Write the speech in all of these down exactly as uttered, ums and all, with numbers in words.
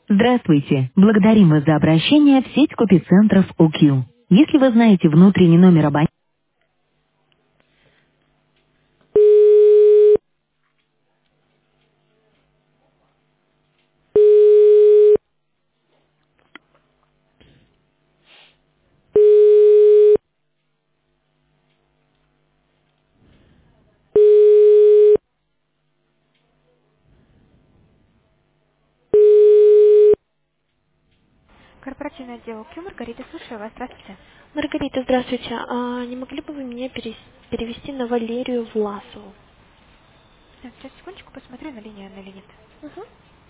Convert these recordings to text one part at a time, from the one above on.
Здравствуйте. Благодарим вас за обращение в сеть копицентров о кью. Если вы знаете внутренний номер абонента... Корпоративный отдел Q, Маргарита, слушаю вас. Здравствуйте. Маргарита, здравствуйте. А не могли бы вы меня перес- перевести на Валерию Власову? Так, сейчас, секундочку, посмотрю, на линии она или нет. Угу.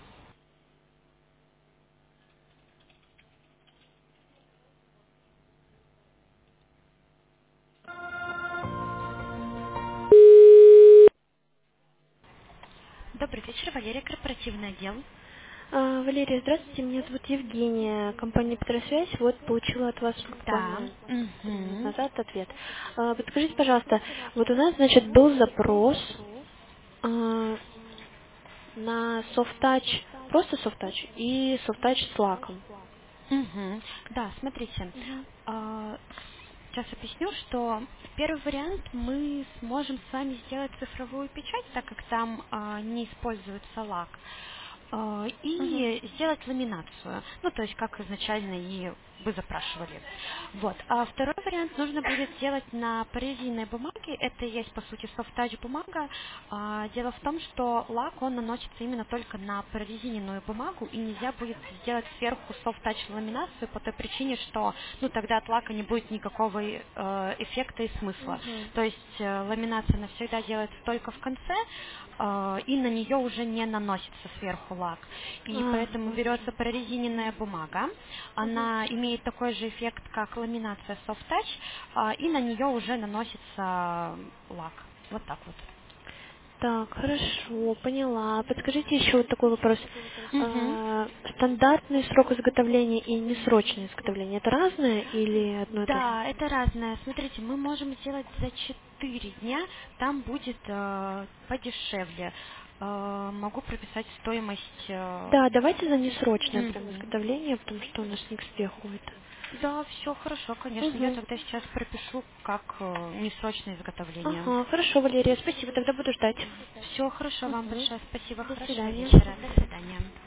Добрый вечер, Валерия, корпоративный отдел. А, Валерия, здравствуйте. Меня зовут Евгения. Компания Петросвязь. Вот получила от вас Да. буквально пять минут Угу. назад ответ. А, подскажите, пожалуйста, вот у нас, значит, был запрос а, на софт-тач, просто софт-тач и софт-тач с лаком. Угу. Да, смотрите. Мгм. а, Сейчас объясню, что первый вариант мы сможем с вами сделать цифровую печать, так как там а, не используется лак, а, Мгм. и сделать ламинацию, ну то есть как изначально и вы запрашивали. Вот. А второй вариант нужно будет сделать на прорезиненной бумаге. Это и есть, по сути, софт-тач бумага. А, дело в том, что лак, он наносится именно только на прорезиненную бумагу, и нельзя будет сделать сверху софт-тач ламинацию по той причине, что ну, тогда от лака не будет никакого э, эффекта и смысла. Мгм. То есть э, ламинация она всегда делается только в конце, э, и на нее уже не наносится сверху лак. И А, поэтому окей. берется прорезиненная бумага, Мгм. она имеет такой же эффект, как ламинация Soft Touch, а, и на нее уже наносится лак. Вот так вот. Так, хорошо, поняла. Подскажите еще вот такой вопрос. Мгм. А, стандартный срок изготовления и несрочное изготовление это разное или одно и то же? Да, это разное. Смотрите, мы можем сделать за четыре дня, там будет э, подешевле. Э, могу прописать стоимость. э, Да, давайте за несрочное прям мгм. изготовление, потому что у нас не к спеху это. Да, все хорошо, конечно. Я Угу. тогда сейчас пропишу как э, несрочное изготовление. Ага, хорошо, Валерия, спасибо, тогда буду ждать. Все хорошо, вам Угу. большое спасибо, До хорошего свидания. вечера, до свидания.